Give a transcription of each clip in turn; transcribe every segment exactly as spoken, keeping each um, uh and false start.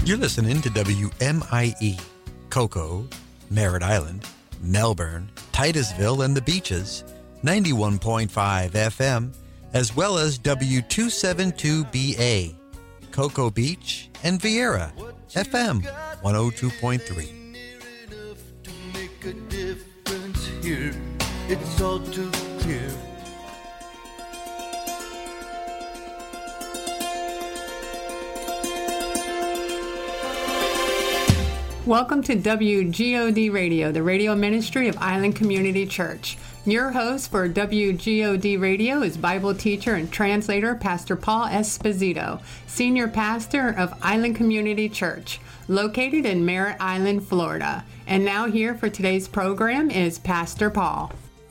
You're listening to W M I E, Cocoa, Merritt Island, Melbourne, Titusville, and the Beaches, ninety-one point five F M, as well as W two seventy-two B A, Cocoa Beach, and Vieira, F M one oh two point three. It's all too clear. Welcome to W G O D Radio, the radio ministry of Island Community Church. Your host for W G O D Radio is Bible teacher and translator Pastor Paul Esposito, senior pastor of Island Community Church, located in Merritt Island, Florida. And now here for today's program is Pastor Paul.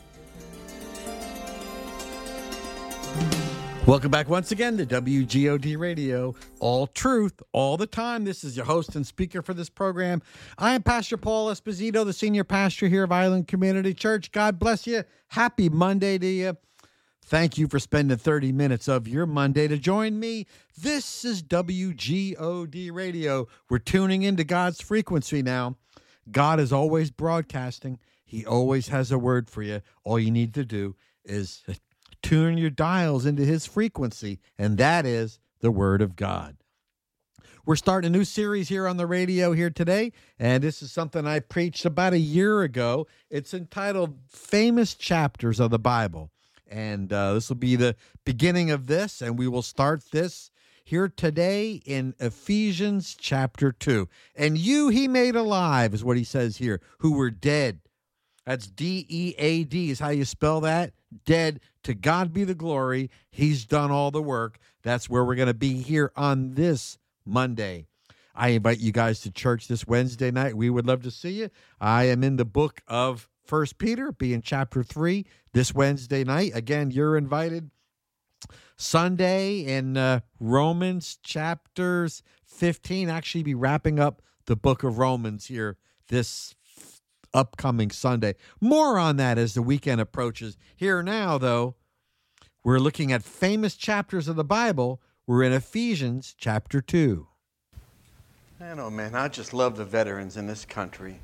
Welcome back once again to W G O D Radio, all truth, all the time. This is your host and speaker for this program. I am Pastor Paul Esposito, the senior pastor here of Island Community Church. God bless you. Happy Monday to you. Thank you for spending thirty minutes of your Monday to join me. This is W G O D Radio. We're tuning into God's frequency now. God is always broadcasting. He always has a word for you. All you need to do is tune your dials into his frequency, and that is the Word of God. We're starting a new series here on the radio here today, and this is something I preached about a year ago. It's entitled Famous Chapters of the Bible, and uh, this will be the beginning of this, and we will start this here today in Ephesians chapter two. And you he made alive is what he says here, who were dead. That's D E A D is how you spell that. Dead. To God be the glory. He's done all the work. That's where we're going to be here on this Monday. I invite you guys to church this Wednesday night. We would love to see you. I am in the book of First Peter, be in chapter three this Wednesday night. Again, you're invited. Sunday in uh, Romans chapters fifteen. Actually be wrapping up the book of Romans here this upcoming Sunday. More on that as the weekend approaches. Here now, though, we're looking at famous chapters of the Bible. We're in Ephesians chapter two. I know, man. I just love the veterans in this country.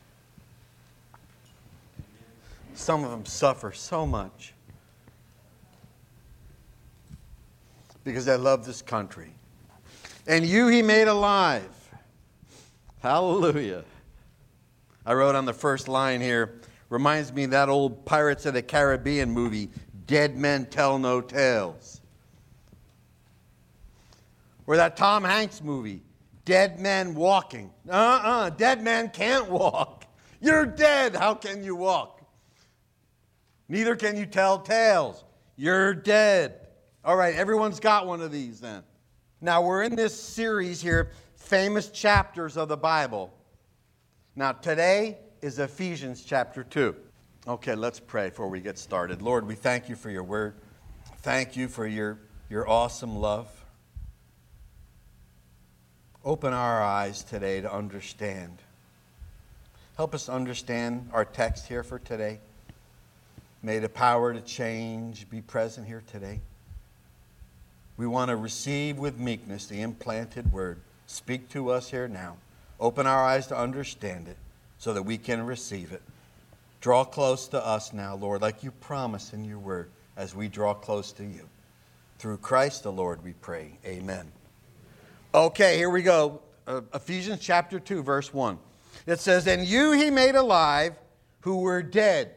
Some of them suffer so much because they love this country. And you he made alive. Hallelujah. I wrote on the first line here, reminds me of that old Pirates of the Caribbean movie, Dead Men Tell No Tales. Or that Tom Hanks movie, Dead Men Walking. Uh-uh, dead men can't walk. You're dead, how can you walk? Neither can you tell tales. You're dead. All right, everyone's got one of these then. Now we're in this series here, famous chapters of the Bible. Now, today is Ephesians chapter two. Okay, let's pray before we get started. Lord, we thank you for your word. Thank you for your, your awesome love. Open our eyes today to understand. Help us understand our text here for today. May the power to change be present here today. We want to receive with meekness the implanted word. Speak to us here now. Open our eyes to understand it so that we can receive it. Draw close to us now, Lord, like you promise in your word as we draw close to you. Through Christ the Lord we pray. Amen. Okay, here we go. Uh, Ephesians chapter two, verse one. It says, and you he made alive who were dead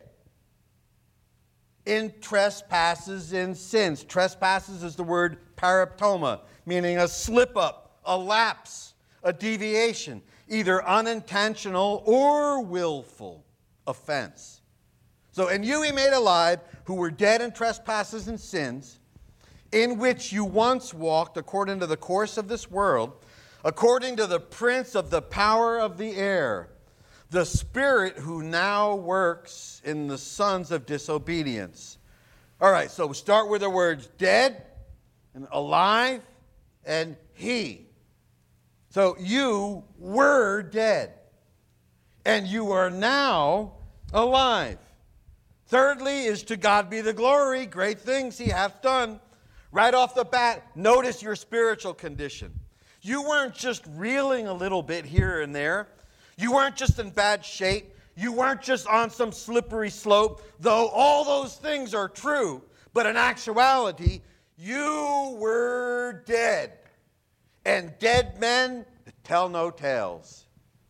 in trespasses and sins. Trespasses is the word paraptoma, meaning a slip-up, a lapse, a deviation, either unintentional or willful offense. So, and you he made alive who were dead in trespasses and sins, in which you once walked according to the course of this world, according to the prince of the power of the air, the spirit who now works in the sons of disobedience. All right, so we start with the words dead and alive and he. So you were dead, and you are now alive. Thirdly is to God be the glory, great things he hath done. Right off the bat, notice your spiritual condition. You weren't just reeling a little bit here and there. You weren't just in bad shape. You weren't just on some slippery slope, though all those things are true. But in actuality, you were dead. And dead men tell no tales.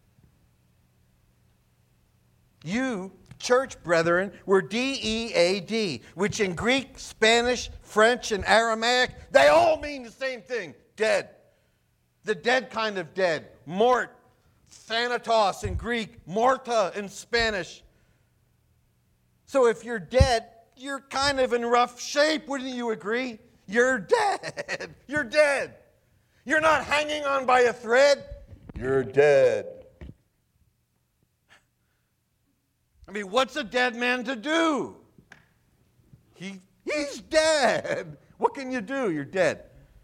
You, church brethren, were D E A D, which in Greek, Spanish, French, and Aramaic, they all mean the same thing, dead. The dead kind of dead, mort, thanatos in Greek, morta in Spanish. So if you're dead, you're kind of in rough shape, wouldn't you agree? You're dead. You're dead. You're not hanging on by a thread. You're dead. I mean, what's a dead man to do? He, he's dead. What can you do? You're dead.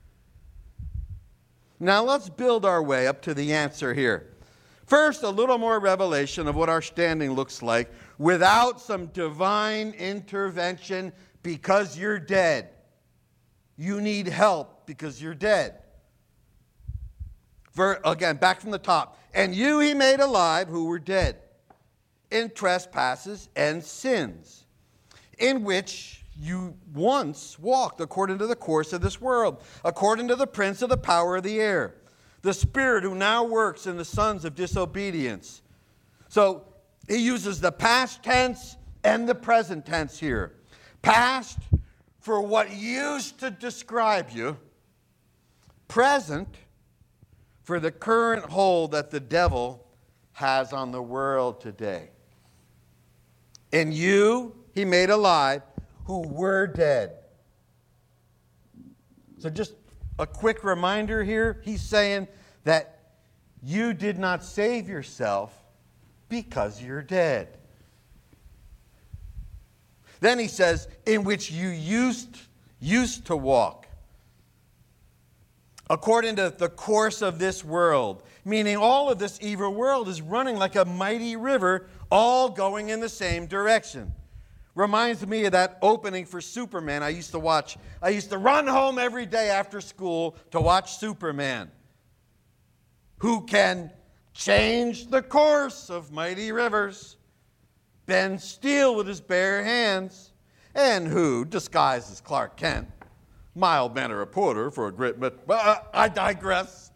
Now let's build our way up to the answer here. First, a little more revelation of what our standing looks like without some divine intervention because you're dead. You need help because you're dead. For, again, back from the top. And you he made alive who were dead in trespasses and sins, in which you once walked according to the course of this world, according to the prince of the power of the air, the spirit who now works in the sons of disobedience. So he uses the past tense and the present tense here. Past for what used to describe you. Present for the current hold that the devil has on the world today. And you he made alive who were dead. So just a quick reminder here, he's saying that you did not save yourself because you're dead. Then he says, in which you used, used to walk, according to the course of this world, meaning all of this evil world is running like a mighty river, all going in the same direction. Reminds me of that opening for Superman I used to watch. I used to run home every day after school to watch Superman, who can change the course of mighty rivers, bend steel with his bare hands, and who, disguised as Clark Kent, mild-mannered reporter for a great... But uh, I digress.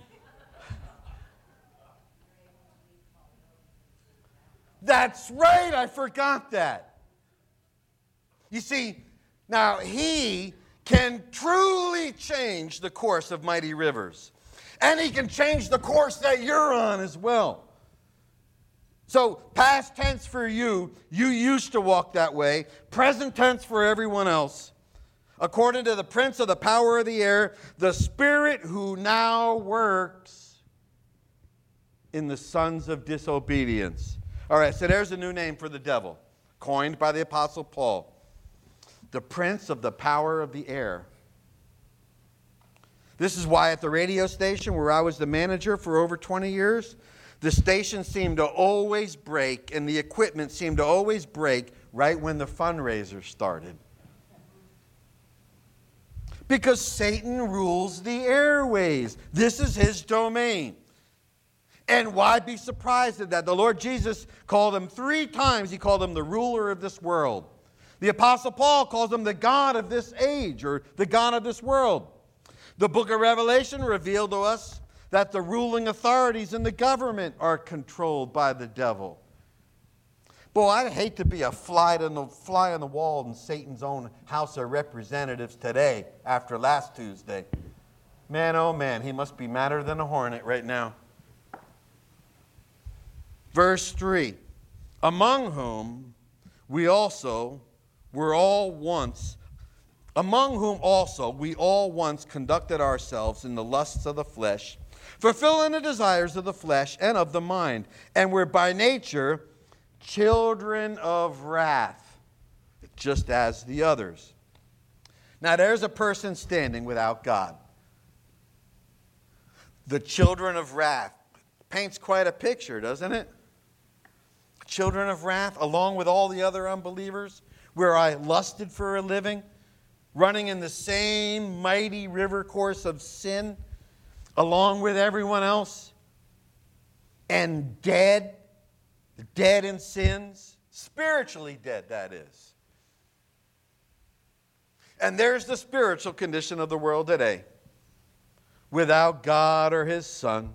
That's right, I forgot that. You see, now he can truly change the course of mighty rivers. And he can change the course that you're on as well. So, past tense for you, you used to walk that way. Present tense for everyone else. According to the prince of the power of the air, the spirit who now works in the sons of disobedience. All right, so there's a new name for the devil, coined by the Apostle Paul. The prince of the power of the air. This is why at the radio station where I was the manager for over twenty years, the station seemed to always break and the equipment seemed to always break right when the fundraiser started. Because Satan rules the airways. This is his domain. And why be surprised at that? The Lord Jesus called him three times. He called him the ruler of this world. The Apostle Paul calls him the God of this age or the God of this world. The book of Revelation revealed to us that the ruling authorities in the government are controlled by the devil. Boy, I'd hate to be a fly on the, fly on the wall in Satan's own House of Representatives today after last Tuesday. Man, oh man, he must be madder than a hornet right now. Verse three, among whom we also were all once, among whom also we all once conducted ourselves in the lusts of the flesh, fulfilling the desires of the flesh and of the mind, and were by nature children of wrath, just as the others. Now there's a person standing without God. The children of wrath paints quite a picture, doesn't it? Children of wrath, along with all the other unbelievers, where I lusted for a living, running in the same mighty river course of sin, along with everyone else, and dead, dead in sins, spiritually dead, that is. And there's the spiritual condition of the world today. Without God or His Son.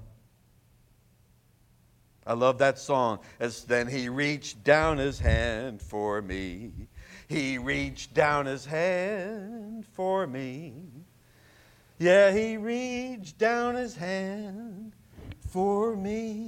I love that song. As then He reached down His hand for me. He reached down His hand for me. Yeah, He reached down His hand for me.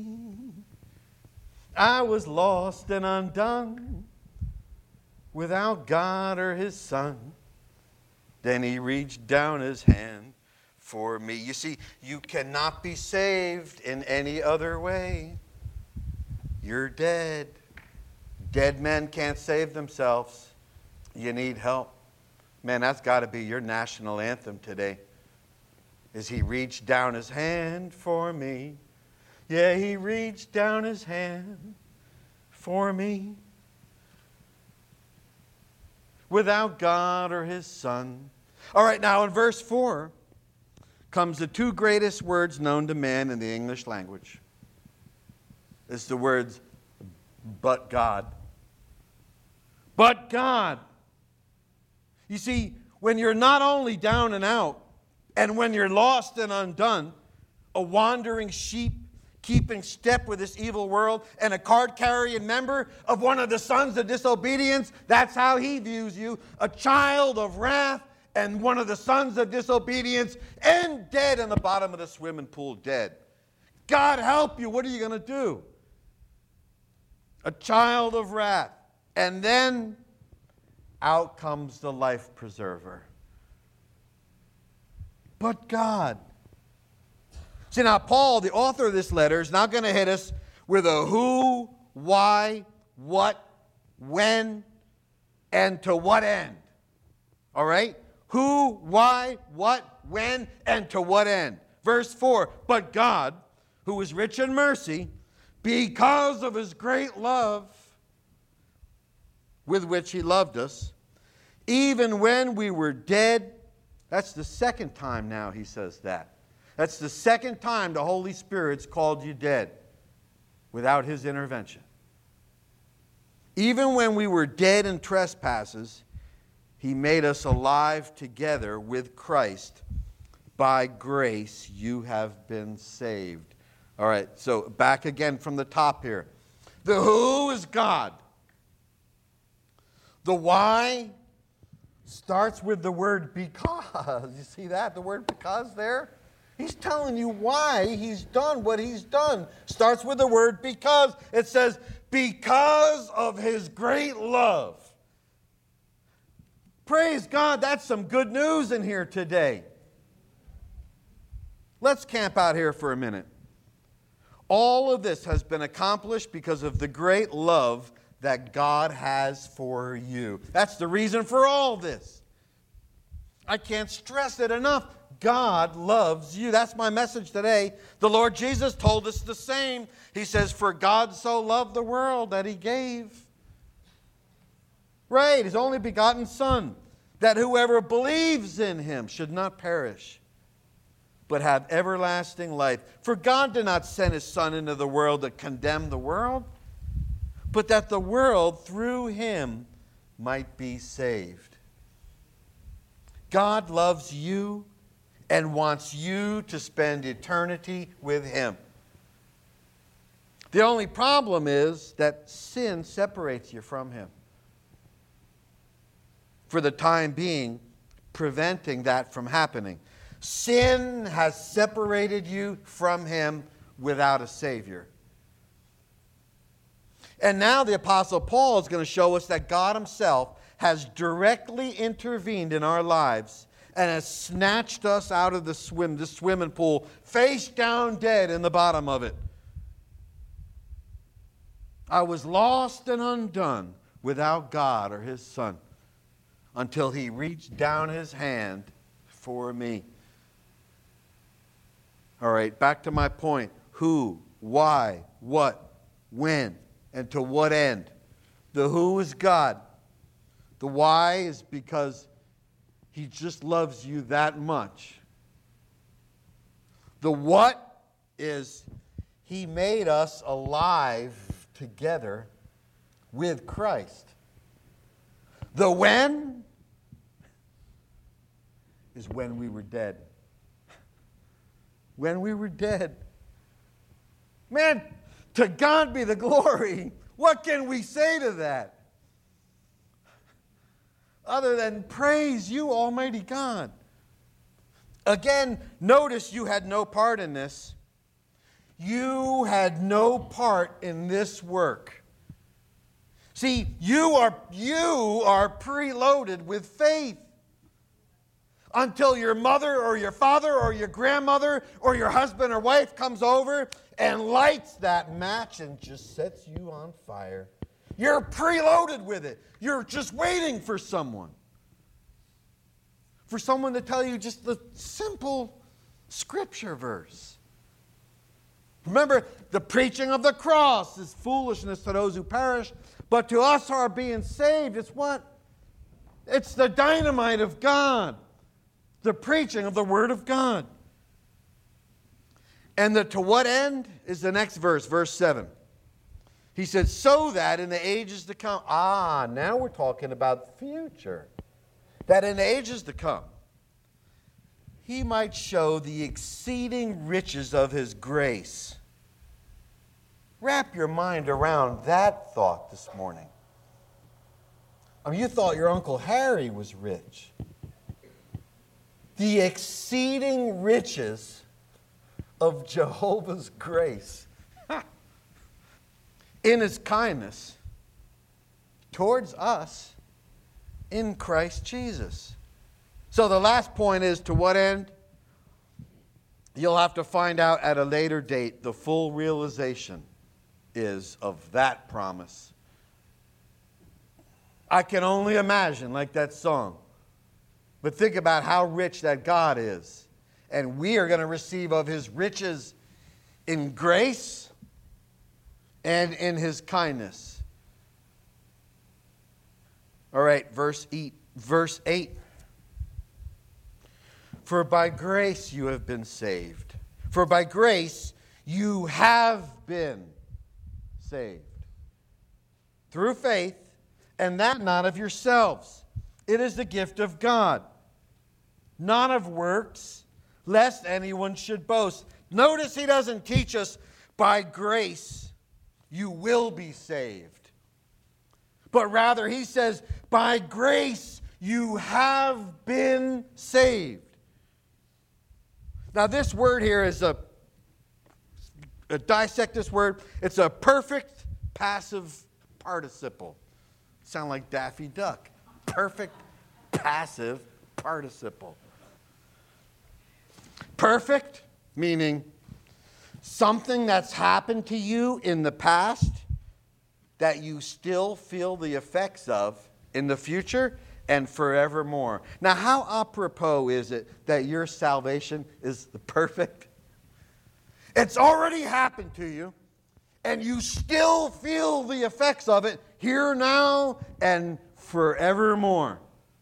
I was lost and undone without God or His Son. Then He reached down His hand for me. You see, you cannot be saved in any other way. You're dead. Dead men can't save themselves. You need help. Man, that's got to be your national anthem today. Is He reached down His hand for me. Yeah, He reached down His hand for me. Without God or His Son. All right, now in verse four comes the two greatest words known to man in the English language. It's the words, but God. But God. You see, when you're not only down and out, and when you're lost and undone, a wandering sheep keeping step with this evil world, and a card-carrying member of one of the sons of disobedience, that's how He views you, a child of wrath, and one of the sons of disobedience, and dead in the bottom of the swimming pool, dead. God help you, what are you going to do? A child of wrath. And then out comes the life preserver. But God. See, now Paul, the author of this letter, is now going to hit us with a who, why, what, when, and to what end. All right? Who, why, what, when, and to what end. Verse four, but God, who is rich in mercy, because of His great love with which He loved us, even when we were dead. That's the second time now He says that. That's the second time the Holy Spirit's called you dead without His intervention. Even when we were dead in trespasses, He made us alive together with Christ. By grace you have been saved. All right, so back again from the top here. The who is God. The why starts with the word because. You see that? The word because there? He's telling you why He's done what He's done. Starts with the word because. It says, because of His great love. Praise God, that's some good news in here today. Let's camp out here for a minute. All of this has been accomplished because of the great love that God has for you. That's the reason for all this. I can't stress it enough. God loves you. That's my message today. The Lord Jesus told us the same. He says, for God so loved the world that He gave. Right, His only begotten Son, that whoever believes in Him should not perish, but have everlasting life. For God did not send His Son into the world to condemn the world, but that the world through Him might be saved. God loves you and wants you to spend eternity with Him. The only problem is that sin separates you from Him. For the time being, preventing that from happening. Sin has separated you from Him without a Savior. And now the Apostle Paul is going to show us that God Himself has directly intervened in our lives and has snatched us out of the swim, the swimming pool, face down dead in the bottom of it. I was lost and undone without God or His Son until He reached down His hand for me. All right, back to my point. Who, why, what, when, and to what end? The who is God. The why is because He just loves you that much. The what is He made us alive together with Christ. The when is when we were dead. When we were dead. Man, to God be the glory. What can we say to that? Other than praise you, Almighty God. Again, notice you had no part in this. You had no part in this work. See, you are, you are preloaded with faith. Until your mother or your father or your grandmother or your husband or wife comes over and lights that match and just sets you on fire. You're preloaded with it. You're just waiting for someone. For someone to tell you just the simple scripture verse. Remember, the preaching of the cross is foolishness to those who perish, but to us who are being saved, it's what? It's the dynamite of God. The preaching of the Word of God. And the to what end is the next verse, verse seven. He said, so that in the ages to come, ah, now we're talking about the future. That in the ages to come, He might show the exceeding riches of His grace. Wrap your mind around that thought this morning. I mean, you thought your Uncle Harry was rich. The exceeding riches of Jehovah's grace in His kindness towards us in Christ Jesus. So the last point is, to what end? You'll have to find out at a later date. The full realization is of that promise. I can only imagine, like that song. But think about how rich that God is. And we are going to receive of His riches in grace and in His kindness. All right, verse eight. Verse eight. For by grace you have been saved. For by grace you have been saved. Through faith, and that not of yourselves. It is the gift of God, not of works, lest anyone should boast. Notice He doesn't teach us by grace you will be saved. But rather He says, by grace you have been saved. Now this word here is a, a dissect this word. It's a perfect passive participle. Sound like Daffy Duck. Perfect passive participle. Perfect, meaning something that's happened to you in the past that you still feel the effects of in the future and forevermore. Now, how apropos is it that your salvation is perfect? It's already happened to you, and you still feel the effects of it here now and forevermore.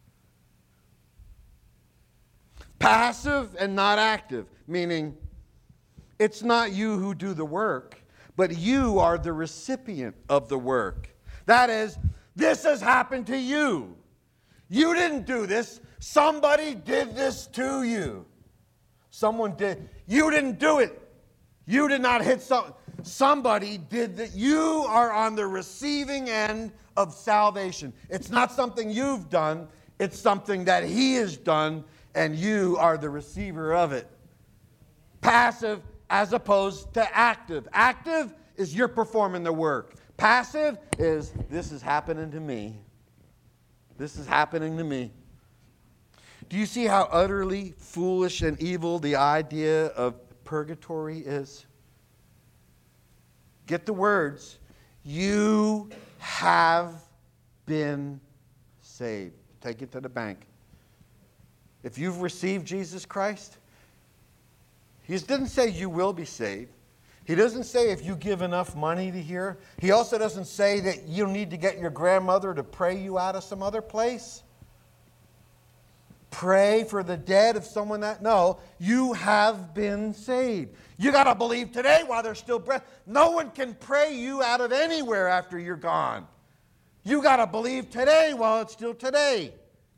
Passive and not active, meaning it's not you who do the work, but you are the recipient of the work. That is, this has happened to you. You didn't do this. Somebody did this to you. Someone did. You didn't do it. You did not hit some. Somebody did that. You are on the receiving end of salvation. It's not something you've done. It's something that He has done, and you are the receiver of it. Passive as opposed to active. Active is you're performing the work. Passive is this is happening to me. This is happening to me. Do you see how utterly foolish and evil the idea of purgatory is? Get the words. You have been saved. Take it to the bank. If you've received Jesus Christ, He didn't say you will be saved. He doesn't say if you give enough money to here. He also doesn't say that you need to get your grandmother to pray you out of some other place. pray for the dead of someone that, no, you have been saved. You got to believe today while there's still breath. No one can pray you out of anywhere after you're gone. You got to believe today while it's still today.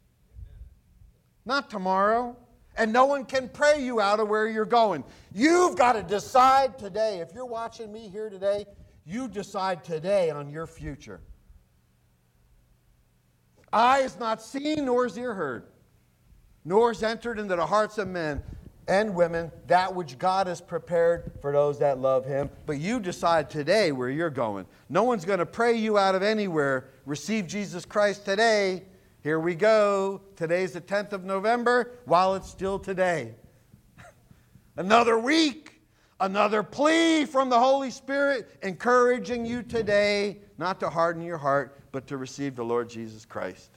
Not tomorrow. And no one can pray you out of where you're going. You've got to decide today. If you're watching me here today, you decide today on your future. Eye is not seen, nor is ear heard, nor is entered into the hearts of men and women that which God has prepared for those that love Him. But you decide today where you're going. No one's going to pray you out of anywhere. Receive Jesus Christ today. Here we go. Today's the tenth of November, while it's still today. Another week, another plea from the Holy Spirit encouraging you today not to harden your heart, but to receive the Lord Jesus Christ.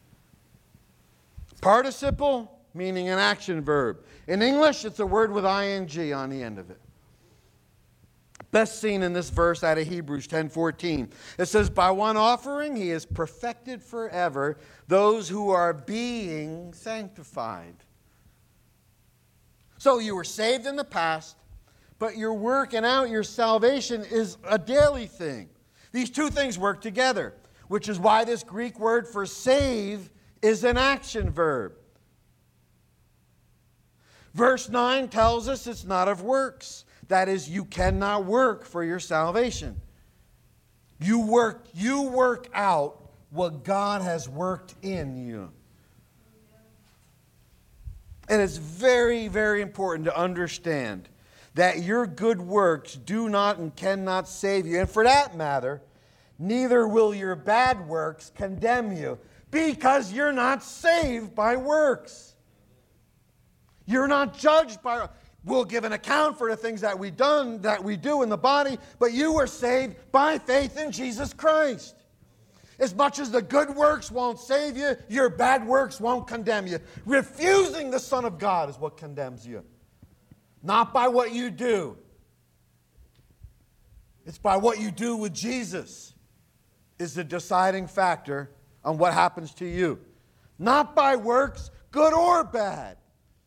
Participle, meaning an action verb. In English, it's a word with ing on the end of it. Best seen in this verse out of Hebrews ten fourteen. It says, by one offering he has perfected forever those who are being sanctified. So you were saved in the past, but your working out your salvation is a daily thing. These two things work together, which is why this Greek word for save is an action verb. Verse nine tells us it's not of works. That is, you cannot work for your salvation. You work, you work out what God has worked in you. And it's very, very important to understand that your good works do not and cannot save you. And for that matter, neither will your bad works condemn you, because you're not saved by works. You're not judged by... We'll give an account for the things that we done, that we do in the body, but you were saved by faith in Jesus Christ. As much as the good works won't save you, your bad works won't condemn you. Refusing the Son of God is what condemns you. Not by what you do. It's by what you do with Jesus is the deciding factor on what happens to you. Not by works, good or bad.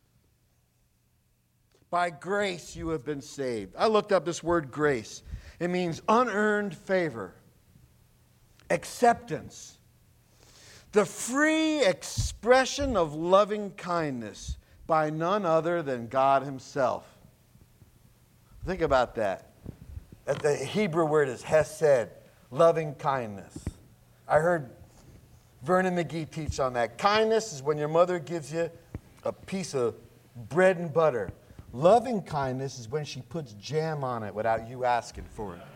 By grace you have been saved. I looked up this word grace. It means unearned favor, acceptance, the free expression of loving kindness by none other than God Himself. Think about that. The Hebrew word is hesed, loving kindness. I heard Vernon McGee teach on that. Kindness is when your mother gives you a piece of bread and butter. Loving kindness is when she puts jam on it without you asking for it.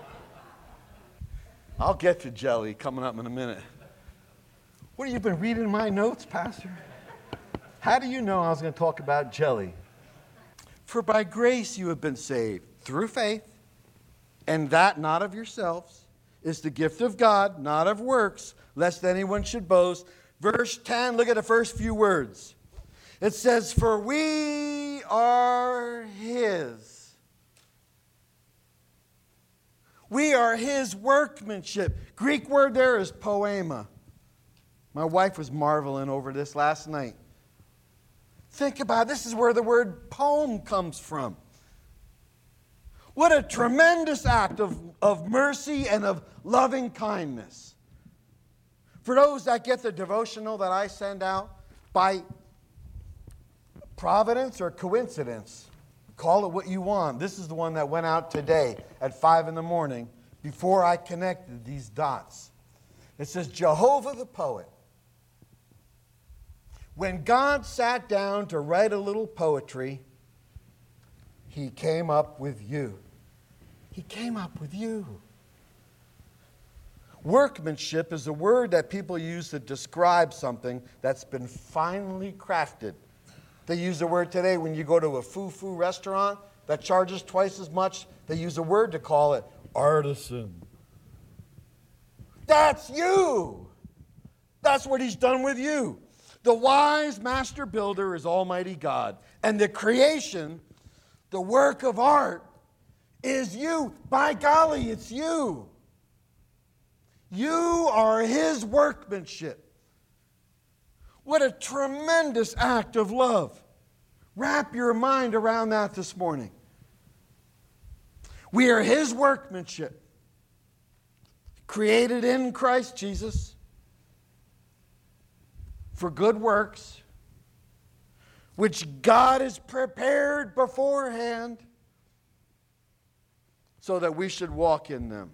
I'll get to jelly coming up in a minute. What, have you been reading my notes, Pastor? How do you know I was going to talk about jelly? For by grace you have been saved through faith, and that not of yourselves, is the gift of God, not of works, lest anyone should boast. Verse ten, look at the first few words. It says, for we are His. We are His workmanship. Greek word there is poema. My wife was marveling over this last night. Think about it. This is where the word poem comes from. What a tremendous act of, of mercy and of loving kindness. For those that get the devotional that I send out, by providence or coincidence, call it what you want. This is the one that went out today at five in the morning before I connected these dots. It says, Jehovah the poet. When God sat down to write a little poetry, He came up with you. He came up with you. Workmanship is a word that people use to describe something that's been finely crafted. They use the word today when you go to a foo-foo restaurant that charges twice as much. They use a word to call it artisan. That's you. That's what He's done with you. The wise master builder is Almighty God. And the creation, the work of art, is you. By golly, it's you. You are His workmanship. What a tremendous act of love. Wrap your mind around that this morning. We are His workmanship, created in Christ Jesus for good works, which God has prepared beforehand so that we should walk in them.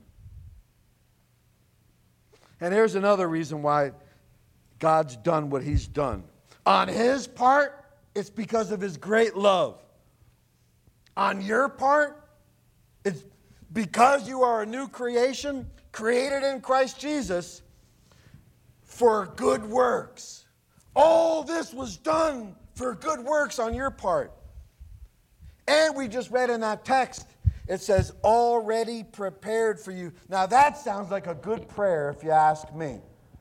And here's another reason why God's done what He's done. On His part, it's because of His great love. On your part, it's because you are a new creation, created in Christ Jesus for good works. All this was done for good works on your part. And we just read in that text, it says, already prepared for you. Now that sounds like a good prayer if you ask me.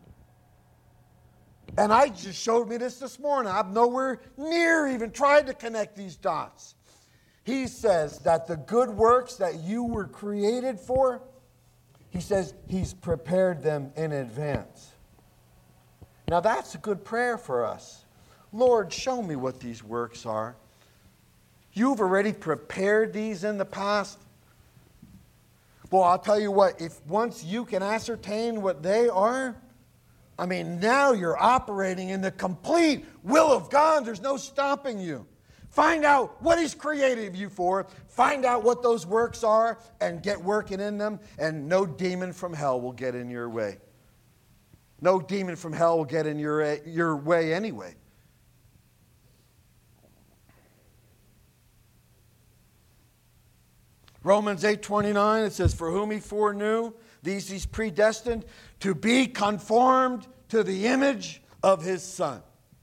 And I just showed me this this morning. I'm nowhere near even trying to connect these dots. He says that the good works that you were created for, He says He's prepared them in advance. Now that's a good prayer for us. Lord, show me what these works are. You've already prepared these in the past. Well, I'll tell you what, if once you can ascertain what they are, I mean, now you're operating in the complete will of God. There's no stopping you. Find out what He's created you for. Find out what those works are and get working in them, and no demon from hell will get in your way. No demon from hell will get in your, your way anyway. Romans eight twenty-nine, it says, for whom He foreknew, these He's predestined to be conformed to the image of His Son.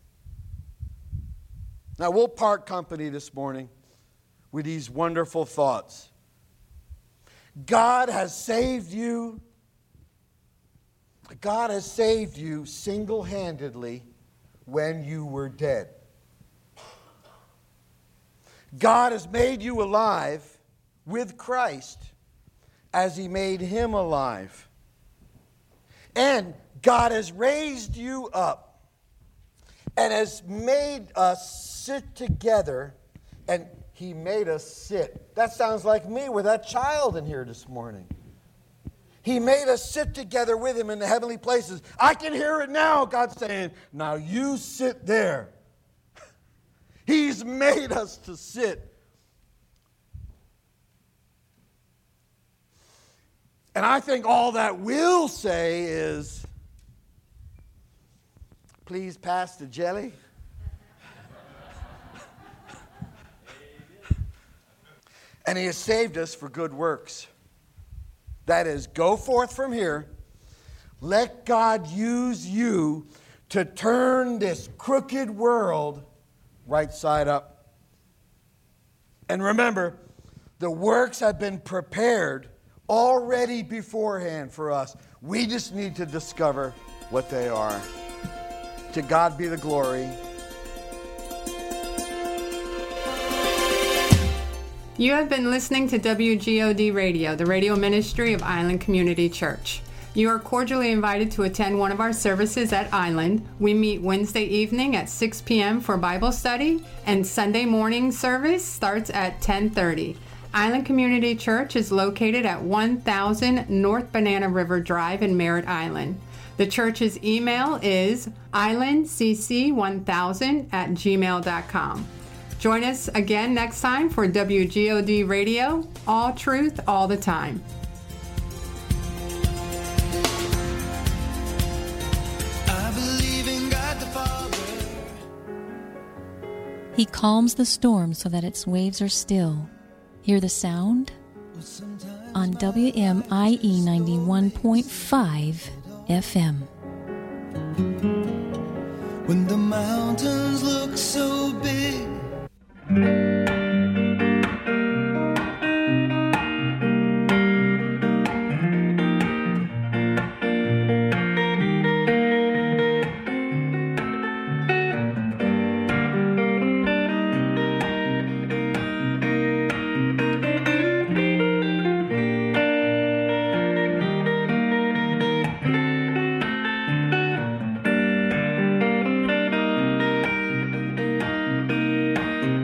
Now we'll part company this morning with these wonderful thoughts. God has saved you. God has saved you single-handedly when you were dead. God has made you alive with Christ as He made Him alive. And God has raised you up and has made us sit together, and He made us sit. That sounds like me with that child in here this morning. He made us sit together with Him in the heavenly places. I can hear it now, God saying, now you sit there. He's made us to sit. And I think all that will say is, please pass the jelly. And He has saved us for good works. That is, go forth from here. Let God use you to turn this crooked world right side up. And remember, the works have been prepared already beforehand for us. We just need to discover what they are. To God be the glory. You have been listening to W G O D Radio, the radio ministry of Island Community Church. You are cordially invited to attend one of our services at Island. We meet Wednesday evening at six p.m. for Bible study, and Sunday morning service starts at ten thirty. Island Community Church is located at one thousand North Banana River Drive in Merritt Island. The church's email is island c c one thousand at gmail dot com. Join us again next time for W G O D Radio, all truth, all the time. I believe in God the Father. He calms the storm so that its waves are still. Hear the sound? On W M I E ninety-one point five F M. When the mountains look so big